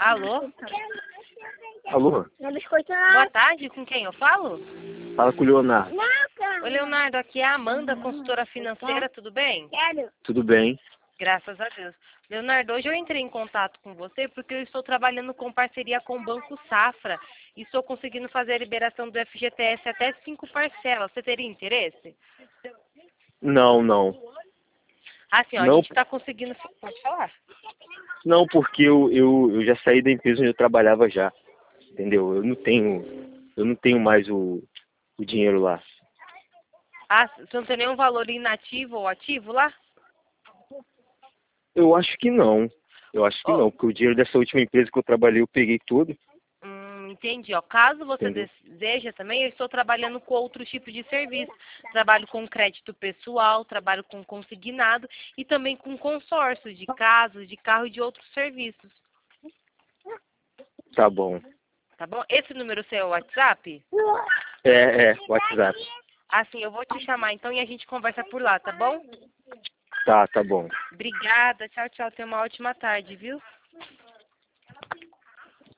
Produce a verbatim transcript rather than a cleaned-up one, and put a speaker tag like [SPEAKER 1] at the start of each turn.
[SPEAKER 1] Alô?
[SPEAKER 2] Alô?
[SPEAKER 1] Boa tarde, com quem eu falo?
[SPEAKER 2] Fala com o Leonardo.
[SPEAKER 1] Oi, Leonardo, aqui é a Amanda, consultora financeira, tudo bem?
[SPEAKER 2] Tudo bem?
[SPEAKER 1] Graças a Deus. Leonardo, hoje eu entrei em contato com você porque eu estou trabalhando com parceria com o Banco Safra e estou conseguindo fazer a liberação do F G T S até cinco parcelas. Você teria interesse?
[SPEAKER 2] Não, não.
[SPEAKER 1] Assim, ó, a
[SPEAKER 2] Não,
[SPEAKER 1] gente está conseguindo... Pode falar.
[SPEAKER 2] não porque eu, eu, eu já saí da empresa onde eu trabalhava já. Entendeu? Eu não tenho, eu não tenho mais o, o dinheiro lá.
[SPEAKER 1] Ah, você não tem nenhum valor inativo ou ativo lá?
[SPEAKER 2] Eu acho que não. Eu acho que
[SPEAKER 1] Oh,
[SPEAKER 2] não, porque o dinheiro dessa última empresa que eu trabalhei eu peguei tudo.
[SPEAKER 1] hum, entendi. Ó, caso você
[SPEAKER 2] Entendeu?
[SPEAKER 1] deseja também, eu estou trabalhando com outro tipo de serviço. Trabalho com crédito pessoal, trabalho com consignado e também com consórcio de casas, de carro e de outros serviços.
[SPEAKER 2] Tá bom.
[SPEAKER 1] Tá bom? Esse número seu é o WhatsApp?
[SPEAKER 2] É, é, WhatsApp.
[SPEAKER 1] Assim, eu vou te chamar então e a gente conversa por lá, tá bom?
[SPEAKER 2] Tá, tá bom.
[SPEAKER 1] Obrigada. Tchau, tchau. Tenha uma ótima tarde, viu?